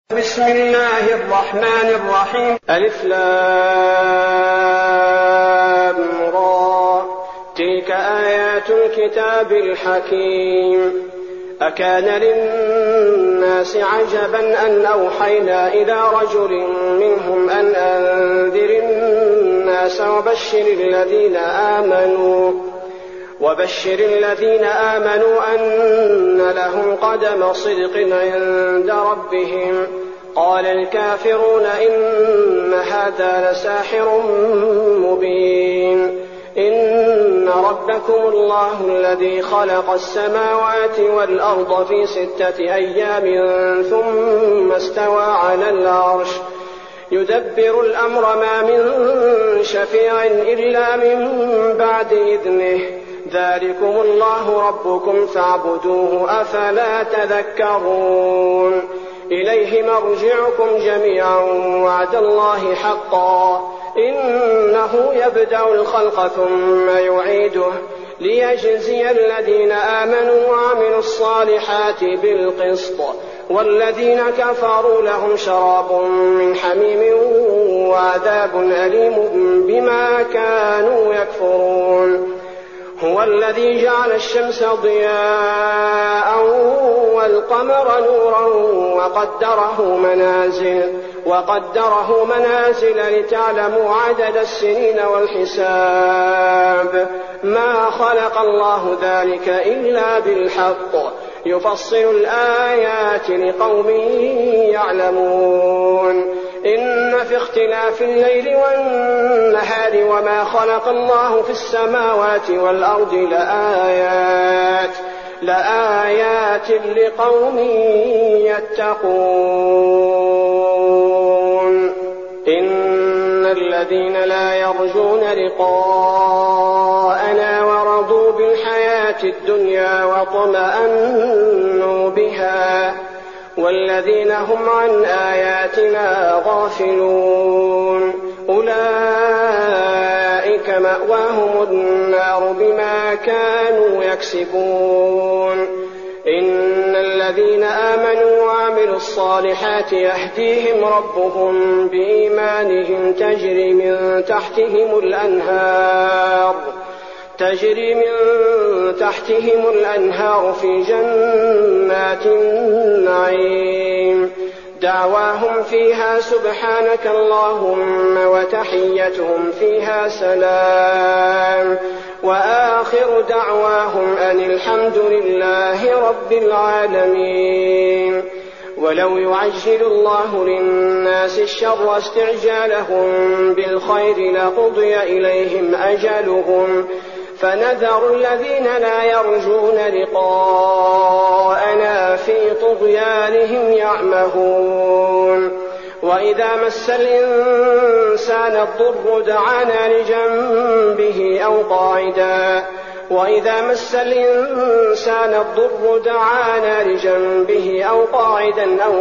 بسم الله الرحمن الرحيم. ألف لام را تلك آيات الكتاب الحكيم. أكان للناس عجبا أن أوحينا إلى رجل منهم أن أنذر الناس وبشر الذين آمنوا أن لهم قدم صدق عند ربهم. قال الكافرون إن هذا لساحر مبين. إن ربكم الله الذي خلق السماوات والأرض في 6 أيام ثم استوى على العرش يدبر الأمر ما من شفيع إلا من بعد إذنه. ذلكم الله ربكم فاعبدوه أفلا تذكرون. إليه مرجعكم جميعا وعد الله حقا إنه يبدأ الخلق ثم يعيده ليجزي الذين آمنوا وعملوا الصالحات بالقسط والذين كفروا لهم شراب من حميم وعذاب أليم بما كانوا يكفرون. هو الذي جعل الشمس ضياء والقمر نورا وقدره منازل لتعلموا عدد السنين والحساب. ما خلق الله ذلك إلا بالحق يفصل الآيات لقوم يعلمون. إن في اختلاف الليل والنهار وما خلق الله في السماوات والأرض لآيات لقوم يتقون. إن الذين لا يرجون لقاءنا ورضوا بالحياة الدنيا واطمأنوا بها والذين هم عن آياتنا غافلون أولئك مأواهم النار بما كانوا يكسبون. إن الذين آمنوا وعملوا الصالحات يهديهم ربهم بإيمانهم تجري من تحتهم الأنهار في جنات النعيم. دعواهم فيها سبحانك اللهم وتحيتهم فيها سلام وآخر دعواهم أن الحمد لله رب العالمين. ولو يعجل الله للناس الشر استعجالهم بالخير لقضي إليهم أجلهم فنذر الذين لا يرجون لقاءنا في طغيانهم يعمهون. وإذا مس الإنسان الضر دعانا لجنبه أو قاعدا أو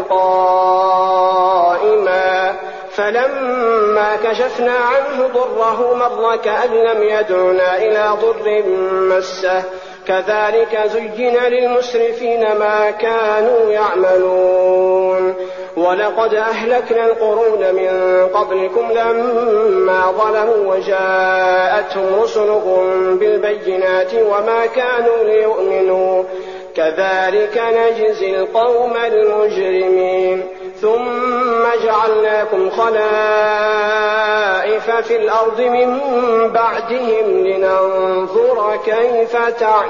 قائما فلما كشفنا عنه ضره مر كأن لم يدعنا إلى ضر مسه كذلك زين للمسرفين ما كانوا يعملون. ولقد أهلكنا القرون من قبلكم لما ظلموا وجاءتهم رسلهم بالبينات وما كانوا ليؤمنوا كذلك نجزي القوم المجرمين. ثم جعلناكم خلائف في الأرض من بعدهم لننظر كيف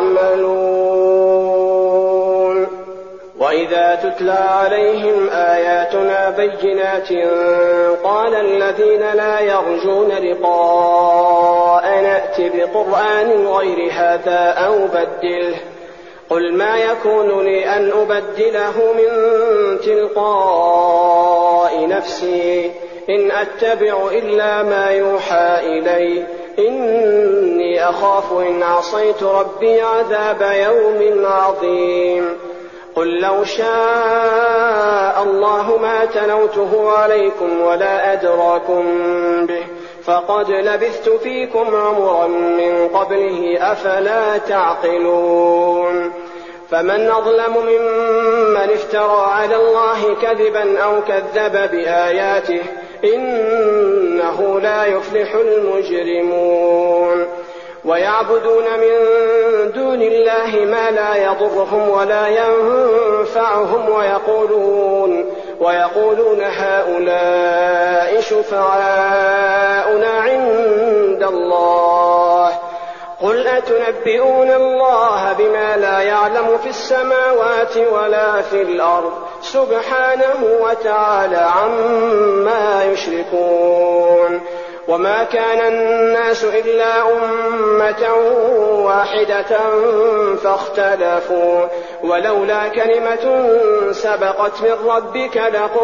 تعملون. وإذا تتلى عليهم آياتنا بينات قال الذين لا يرجون لقاءنا ائت بقرآن غير هذا أو بدله قل ما يكون لي أن أبدله من تلقاء نفسي إن أتبع إلا ما يوحى إلي إني أخاف إن عصيت ربي عذاب يوم عظيم. قل لو شاء الله ما تلوته عليكم ولا أدراكم به فقد لبثت فيكم عمرا من قبله أفلا تعقلون. فمن أظلم ممن افترى على الله كذبا أو كذب بآياته إنه لا يفلح المجرمون ويعبدون من دون الله ما لا يضرهم ولا ينفعهم ويقولون هؤلاء شفعاؤنا عند الله قل أتنبئون الله بما لا يعلم في السماوات ولا في الأرض سبحانه وتعالى عما يشركون وما كان الناس إلا أمة واحدة فاختلفوا ولولا كلمة سبقت من ربك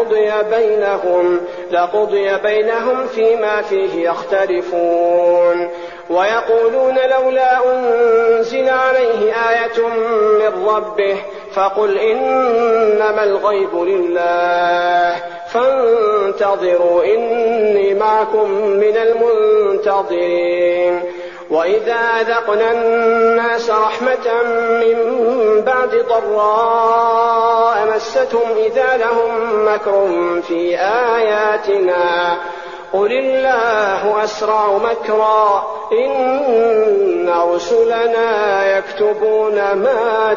لقضي بينهم فيما فيه يختلفون ويقولون لولا أنزل عليه آية من ربه فقل إنما الغيب لله فانتظروا إني معكم من المنتظرين وإذا أذقنا الناس رحمة من بعد ضراء مستهم إذا لهم مكر في آياتنا قل الله أسرع مكرا إن رسلنا يكتبون ما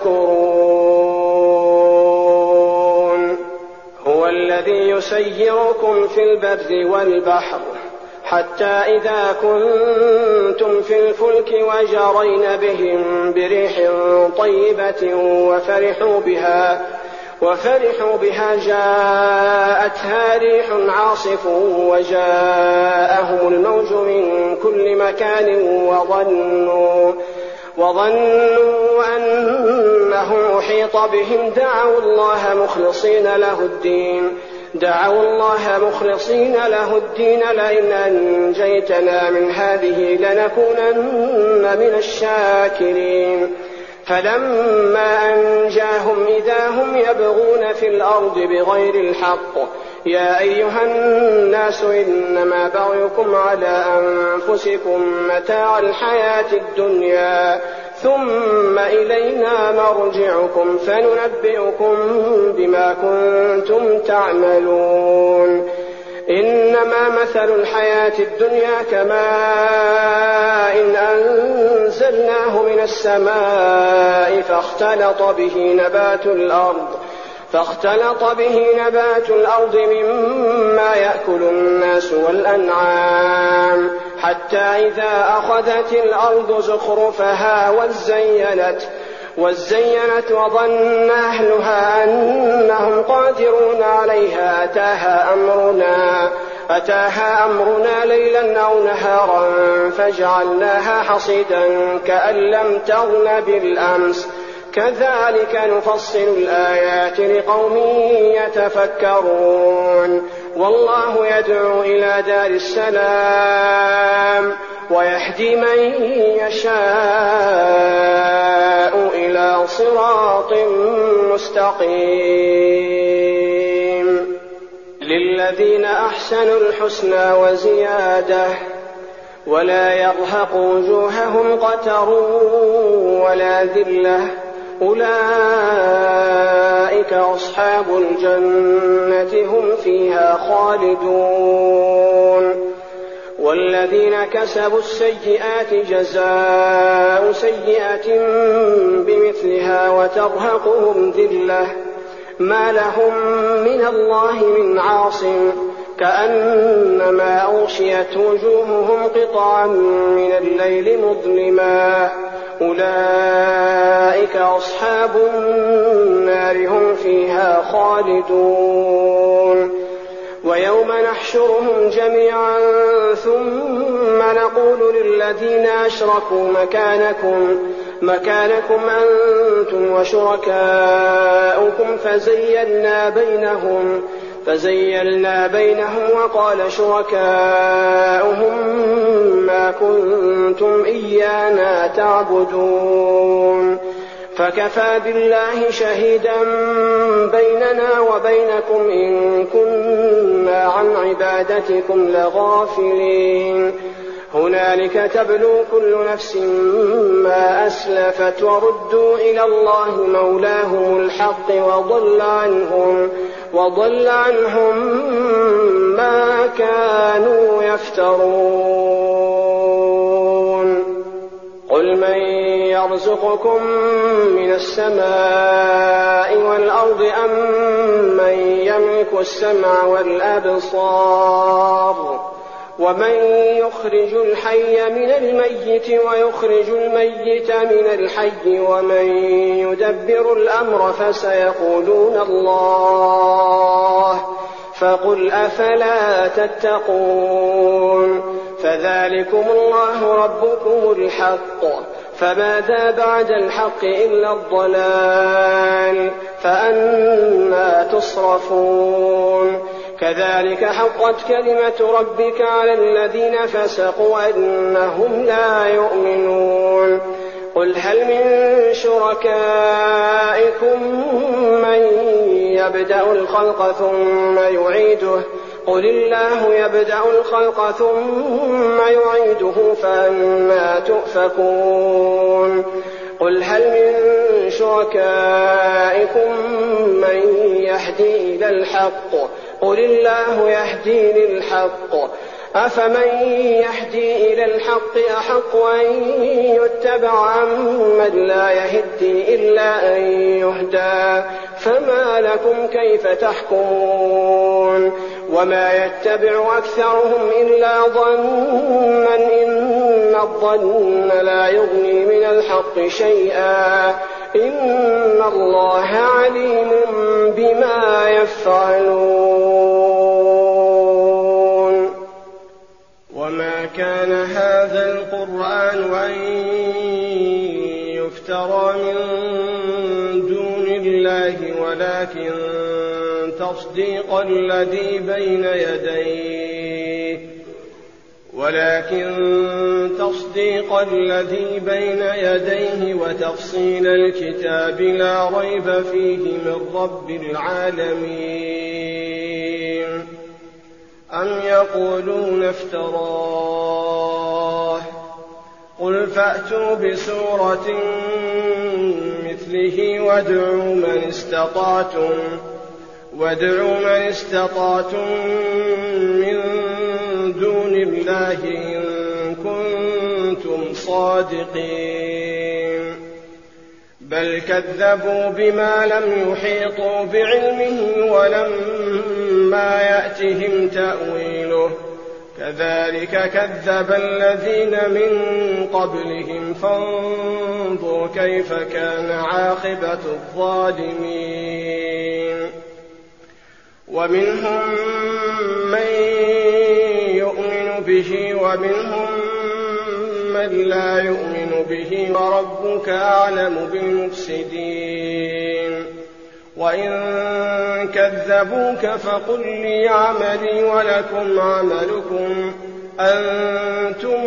تمكرون هو الذي يسيركم في البر والبحر حتى إذا كنتم في الفلك وجرين بهم بريح طيبة وفرحوا بها جاءتها ريح عاصف وجاءهم الموج من كل مكان وظنوا أنه أحيط بهم دعوا الله مخلصين له الدين لئن أنجيتنا من هذه لنكونن من الشاكرين فلما أنجاهم إذا هم يبغون في الأرض بغير الحق يا أيها الناس إنما بغيكم على أنفسكم متاع الحياة الدنيا ثم إلينا مرجعكم فننبئكم بما كنتم تعملون إنما مثل الحياة الدنيا كماء إن أنزلناه من السماء فاختلط به نبات الأرض مما يأكل الناس والأنعام حتى إذا أخذت الأرض زخرفها وزينت وظن أهلها أنهم قادرون عليها أتاها أمرنا ليلا أو نهارا فجعلناها حصيدا كأن لم تغن بالأمس كذلك نفصل الآيات لقوم يتفكرون والله يدعو إلى دار السلام ويهدي من يشاء إلى صراط مستقيم للذين أحسنوا الحسنى وزيادة ولا يرهق وجوههم قتر ولا ذلة أولئك أصحاب الجنة هم فيها خالدون والذين كسبوا السيئات جزاء سيئة بمثلها وترهقهم ذلة ما لهم من الله من عاصم كأنما أغشيت وجوههم قطعا من الليل مظلما أولئك أصحاب النار هم فيها خالدون ويوم نحشرهم جميعا ثم نقول للذين أشركوا مكانكم أنتم وشركاؤكم فزيلنا بينهم وقال شركاؤهم ما كنتم إيانا تعبدون فكفى بالله شهيدا بيننا وبينكم إن كنا عن عبادتكم لغافلين هنالك تبلو كل نفس ما أسلفت وردوا إلى الله مولاهم الحق وضل عنهم ما كانوا يفترون. قل من يرزقكم من السماء والأرض أم من يملك السمع والأبصار ومن يخرج الحي من الميت ويخرج الميت من الحي ومن يدبر الأمر فسيقولون الله فقل أفلا تتقون. فذلكم الله ربكم الحق فماذا بعد الحق إلا الضلال فأنى تصرفون. كذلك حقت كلمة ربك على الذين فسقوا أنهم لا يؤمنون. قل هل من شركائكم من يبدأ الخلق ثم يعيده قل الله يبدأ الخلق ثم يعيده فأنى تؤفكون. قل هل من شركائكم من يهدي إلى الحق قل الله يهدي للحق أفمن يهدي إلى الحق أحق أن يتبع أمن لا يهدي إلا أن يهدى فما لكم كيف تحكمون. وما يتبع أكثرهم إلا ظنا إن الظن لا يغني من الحق شيئا إن الله عليم بما يفعلون. وما كان هذا القرآن أن يفترى من دون الله ولكن تصديق الذي بين يديه وتفصيل الكتاب لا ريب فيه من رب العالمين. أم يقولون افتراه قل فأتوا بسورة مثله وادعوا من استطعتم من دون الله إن كنتم صادقين. بل كذبوا بما لم يحيطوا بعلمه ولما يأتهم تأويله كذلك كذب الذين من قبلهم فانظر كيف كان عاقبة الظالمين. ومنهم من يؤمن به ومنهم من لا يؤمن به وربك أعلم بالمفسدين. وإن كذبوك فقل لي عملي ولكم عملكم أنتم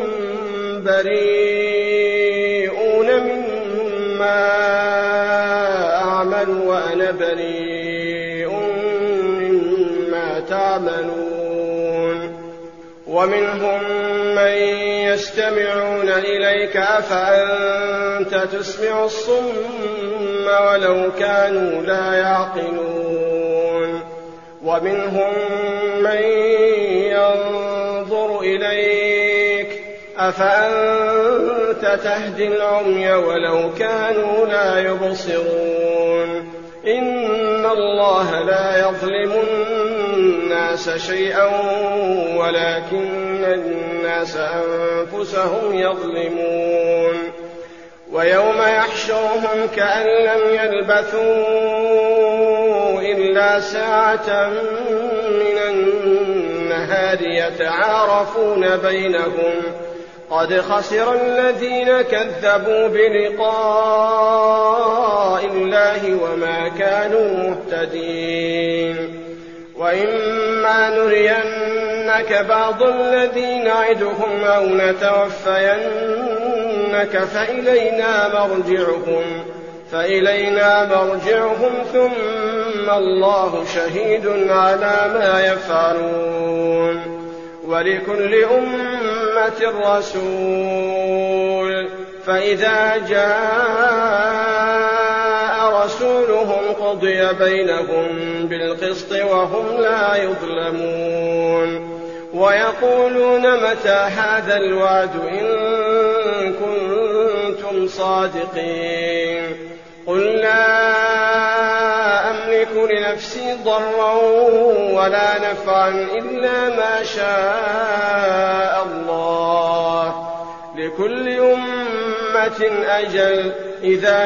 بريئون مما أعمل وأنا بريء مما تعملون. ومنهم من يستمعون إليك أفأنت تسمع الصم ولو كانوا لا يعقلون. ومنهم من ينظر إليك أفأنت تهدي العمي ولو كانوا لا يبصرون. إن الله لا يظلم الناس شيئا ولكن الناس أنفسهم يظلمون. ويوم يحشرهم كأن لم يلبثوا إلا ساعة من النهار يتعارفون بينهم قد خسر الذين كذبوا بلقاء الله وما كانوا مهتدين. وإما نرينك بعض الذي نعدهم أو نتوفينك فإلينا مرجعهم ثم الله شهيد على ما يفعلون. ولكل أمة رسول فإذا جاء رسولهم قضي بينهم بالقسط وهم لا يظلمون ويقولون متى هذا الوعد إن كنتم صادقين قل لا أملك لنفسي ضرا ولا نفعا إلا ما شاء الله لكل أمة أجل إذا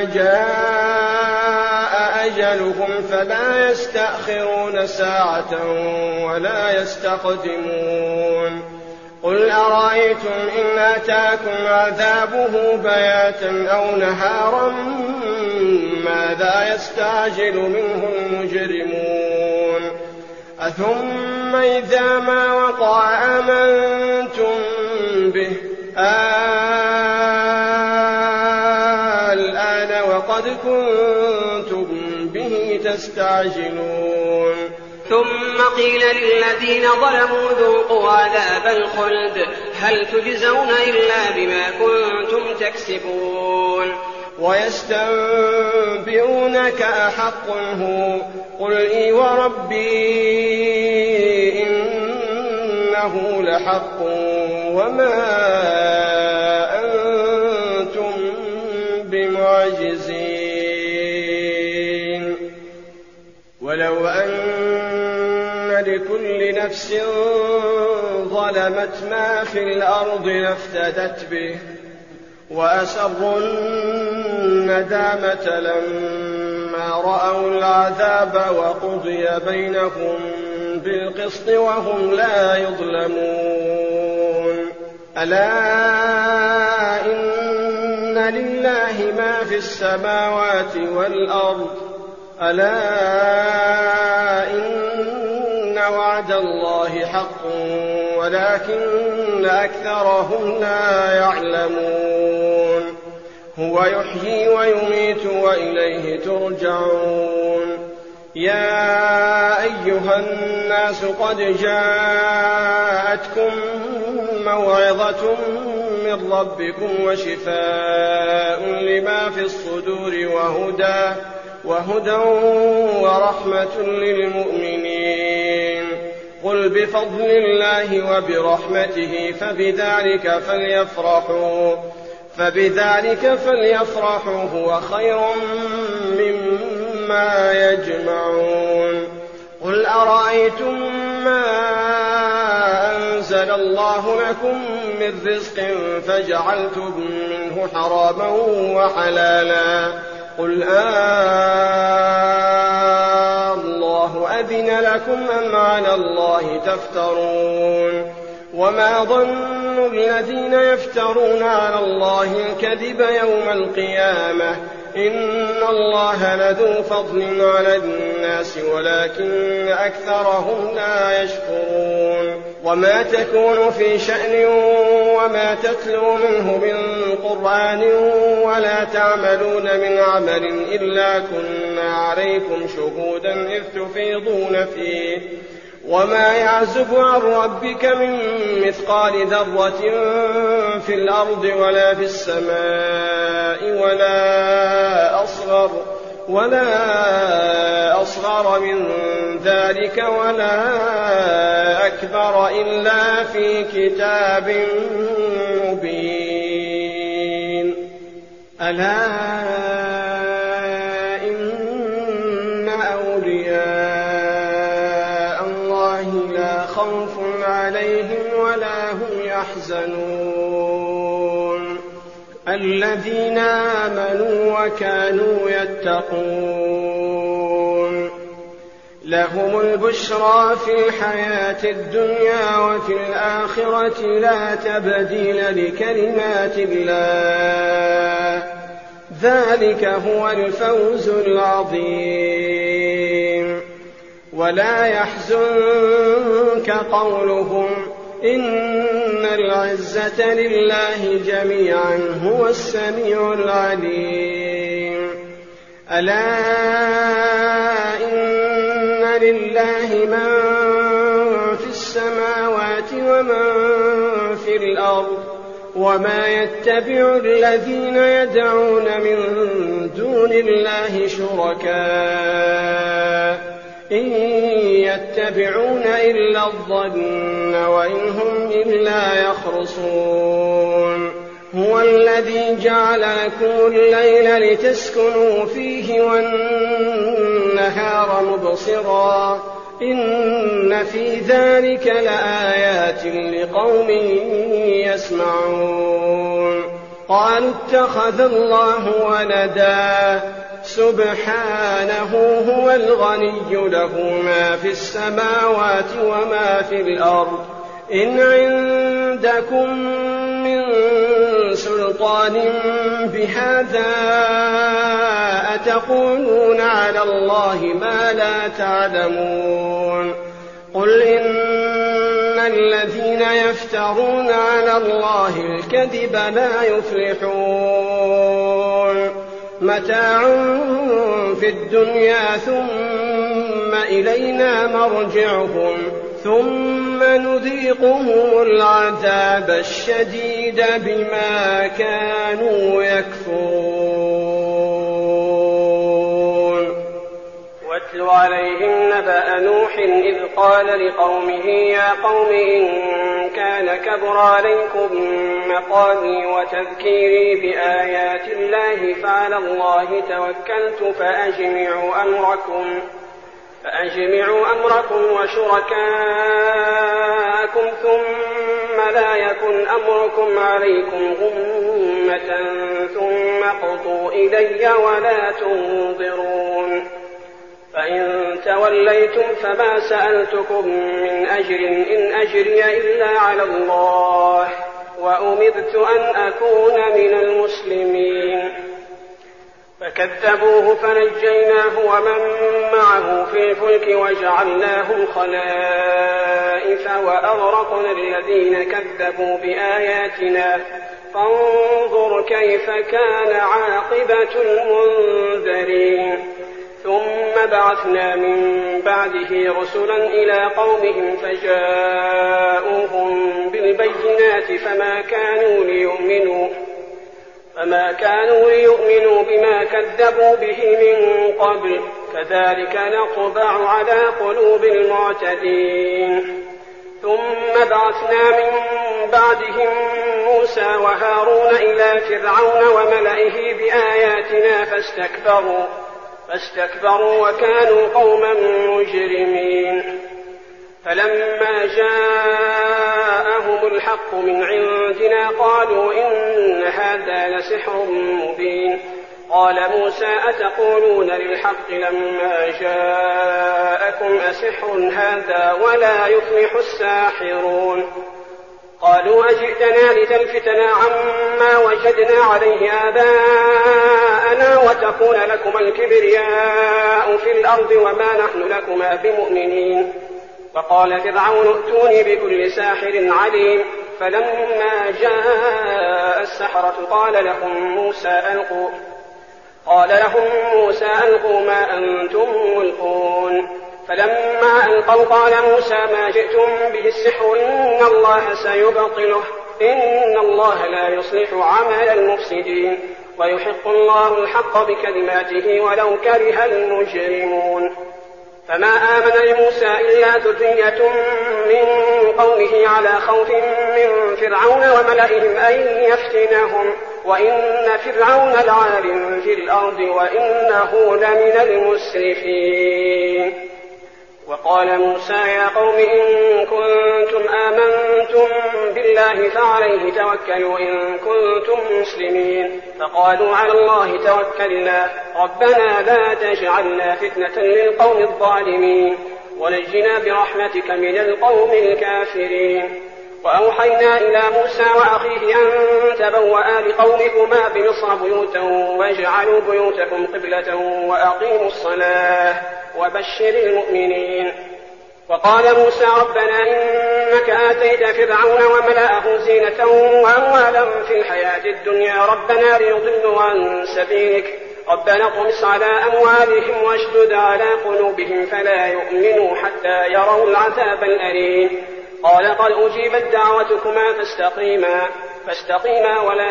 جاء أجلهم فلا يستأخرون ساعة ولا يستقدمون قل أرأيتم إن أتاكم عذابه بياتا أو نهارا ماذا يستعجل منه المجرمون أثم إذا ما وقع آمنتم به الآن وقد كنتم به تستعجلون ثم قيل للذين ظلموا ذوقوا عذاب الخلد هل تجزون إلا بما كنتم تكسبون ويستنبئونك أحق هو قل إي وربي إنه لحق وما أنتم بمعجزين ولو أن لكل نفس ظلمت ما في الأرض لافتدت به وأسروا الندامة لما رأوا العذاب وقضي بينهم بالقسط وهم لا يظلمون ألا إن لله ما في السماوات والأرض ألا إن وعد الله حق ولكن أكثرهم لا يعلمون هو يحيي ويميت وإليه ترجعون يا أيها الناس قد جاءتكم موعظة من ربكم وشفاء لما في الصدور وهدى ورحمة للمؤمنين قل بفضل الله وبرحمته فبذلك فليفرحوا هو خير مما يجمعون قل أرأيتم ما أنزل الله لكم من رزق فجعلتم منه حراما وحلالا قل الله أذن لكم أم على الله تفترون وما ظن الذين يفترون على الله الكذب يوم القيامة إن الله لذو فضل على الناس ولكن أكثرهم لا يشكرون وما تكون في شأن وما تتلو منه من قرآن ولا تعملون من عمل إلا كنا عليكم شهودا إذ تفيضون فيه وما يعزب عن ربك من مثقال ذرة في الأرض ولا في السماء ولا أصغر من ذلك ولا أكبر إلا في كتاب مبين ألا إن أولياء الله لا خوف عليهم ولا هم يحزنون الذين آمنوا وكانوا يتقون لهم البشرى في الحياة الدنيا وفي الآخرة لا تبديل لكلمات الله ذلك هو الفوز العظيم ولا يحزنك قولهم إن العزة لله جميعا هو السميع العليم ألا إن لله من في السماوات السماوات ومن في الأرض وما يتبع الذين يدعون من دون الله شركاء إن يتبعون إلا الظن وإن هم إلا يخرصون هو الذي جعل لكم الليل لتسكنوا فيه والنهار مبصرا إن في ذلك لآيات لقوم يسمعون قالوا اتخذ الله ولدا سبحانه هو الغني له ما في السماوات وما في الأرض إن عندكم من سلطان بهذا أتقولون على الله ما لا تعلمون قل إن الذين يفترون على الله الكذب لا يفلحون متاع في الدنيا ثم إلينا مرجعهم ثم نذيقهم العذاب الشديد بما كانوا يكفرون واتل عليهم نبأ نوح إذ قال لقومه يا قوم إن كان كبر عليكم مقامي وتذكيري بآيات الله فعلى الله توكلت فأجمعوا أمركم وشركاءكم ثم لا يكن أمركم عليكم غمة ثم اقضوا إلي ولا تنظرون فإن توليتم فما سألتكم من أجر إن أجري إلا على الله وأمرت أن أكون من المسلمين فكذبوه فنجيناه ومن معه في الفلك وجعلناهم خلائف وأغرقنا الذين كذبوا بآياتنا فانظر كيف كان عاقبة المنذرين ثم بعثنا من بعده رسلا إلى قومهم فجاءوهم بالبينات فما كانوا ليؤمنوا بما كذبوا به من قبل كذلك نطبع على قلوب المعتدين ثم بعثنا من بعدهم موسى وهارون إلى فرعون وملئه بآياتنا فاستكبروا وكانوا قوما مجرمين فلما جاءهم الحق من عندنا قالوا إن هذا لسحر مبين قال موسى أتقولون للحق لما جاءكم أسحر هذا ولا يفلح الساحرون قالوا أجئتنا لتلفتنا عما وجدنا عليه آباءنا وتكون لكما الكبرياء في الأرض وما نحن لكما بمؤمنين وقال فرعون ائتوني بكل ساحر عليم فلما جاء السحرة قال لهم موسى ألقوا ما أنتم ملقون فلما ألقوا قال موسى ما جئتم به السحر إن الله سيبطله إن الله لا يصلح عمل المفسدين ويحق الله الحق بكلماته ولو كره المجرمون فما آمن لموسى إلا ذرية من قومه على خوف من فرعون وملئهم أن يفتنهم وإن فرعون لعال في الأرض وإنه لمن المسرفين وقال موسى يا قوم إن كنتم آمنتم بالله فعليه توكلوا إن كنتم مسلمين فقالوا على الله توكلنا ربنا لا تجعلنا فتنة للقوم الظالمين ونجنا برحمتك من القوم الكافرين وأوحينا إلى موسى وأخيه أن تبوأ لقومكما بمصر بيوتا واجعلوا بيوتكم قبلة وأقيموا الصلاة وبشر المؤمنين وقال موسى ربنا إنك آتيت فرعون وملأه زينة وأموالا في الحياة الدنيا ربنا ليضلوا عن سبيلك ربنا اطمس على أموالهم واشدد على قلوبهم فلا يؤمنوا حتى يروا العذاب الأليم قال قد أجيبت دعوتكما فاستقيما ولا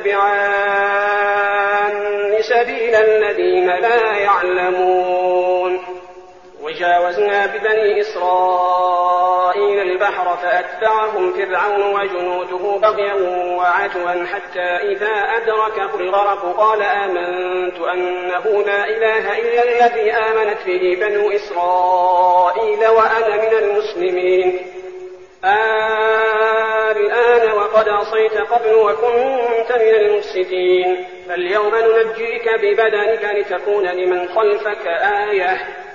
تتبعان سبيل الذين لا يعلمون. وجاوزنا ببني إسرائيل البحر فأتبعهم فرعون وجنوده بغيا وعدوا حتى إذا أدركه الغرق قال آمنت أنه لا إله إلا الذي آمنت به بنو إسرائيل وأنا من المسلمين. الآن وقد عصيت قبل وكنت من المفسدين فاليوم ننجيك ببدنك لتكون لمن خلفك آية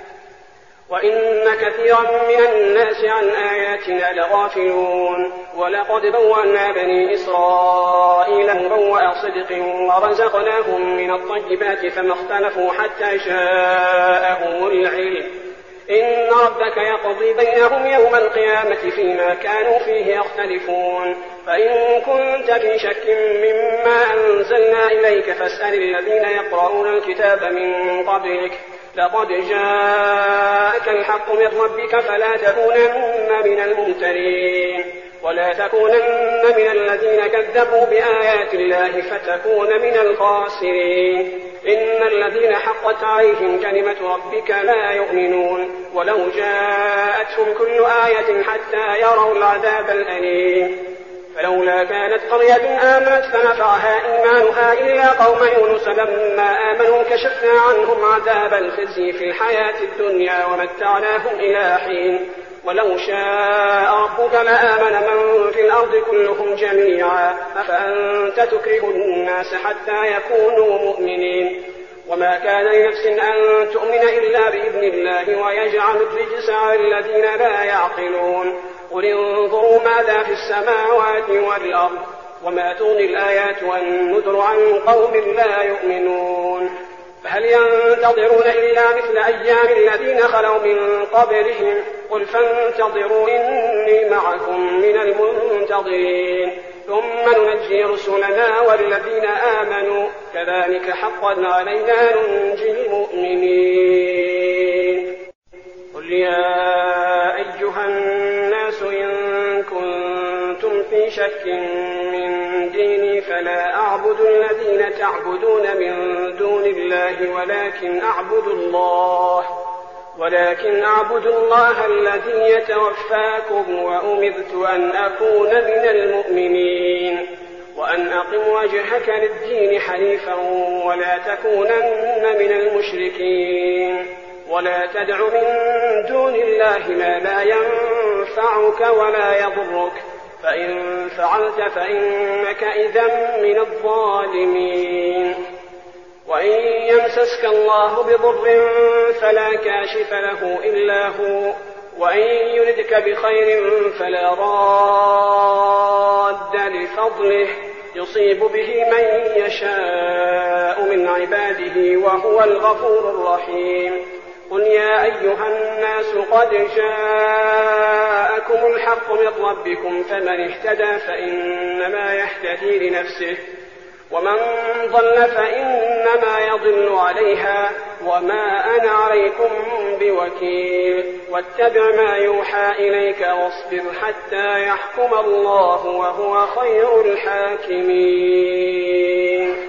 وإن كثيرا من الناس عن آياتنا لغافلون. ولقد بوأنا بني إسرائيل مبوأ صدق ورزقناهم من الطيبات فما اختلفوا حتى جاءهم العلم إن ربك يقضي بينهم يوم القيامة فيما كانوا فيه يختلفون. فإن كنت في شك مما أنزلنا إليك فاسأل الذين يقرؤون الكتاب من قبلك لقد جاءك الحق من ربك فلا تكونن من الممترين ولا تكونن من الذين كذبوا بآيات الله فتكون من الخاسرين. إن الذين حقت عليهم كلمة ربك لا يؤمنون ولو جاءتهم كل آية حتى يروا العذاب الأليم. فلولا كانت قرية آمنت فنفعها إيمانها إلا قوم يونس لما آمنوا كشفنا عنهم عذاب الخزي في الحياة الدنيا ومتعناهم إلى حين. ولو شاء ربك لآمن من في الأرض كلهم جميعا أفأنت تكره الناس حتى يكونوا مؤمنين. وما كان لنفس أن تؤمن إلا بإذن الله ويجعل الرجس على الذين لا يعقلون. قل انظروا ماذا في السماوات والأرض وما تغني الآيات والنذر عن قوم لا يؤمنون. فهل ينتظرون إلا مثل أيام الذين خلوا من قبلهم قل فانتظروا إني معكم من المنتظرين ثم ننجي رسلنا والذين آمنوا كذلك حقا علينا ننجي المؤمنين. قل يا أيها الناس إن كنتم في شك من ديني فلا أعبد الذين تعبدون من دون الله ولكن أعبد الله الذي يتوفاكم وأمرت أن أكون من المؤمنين وأن أقم وجهك للدين حنيفا ولا تكونن من المشركين ولا تدع من دون الله ما لا ينفعك ولا يضرك فإن فعلت فإنك إذا من الظالمين. وإن يمسسك الله بضر فلا كاشف له إلا هو وإن يردك بخير فلا راد لفضله يصيب به من يشاء من عباده وهو الغفور الرحيم. قل يا أيها الناس قد جاءكم الحق من ربكم فمن اهتدى فإنما يهتدي لنفسه ومن ضل فإنما يضل عليها وما أنا عليكم بوكيل. واتبع ما يوحى إليك واصبر حتى يحكم الله وهو خير الحاكمين.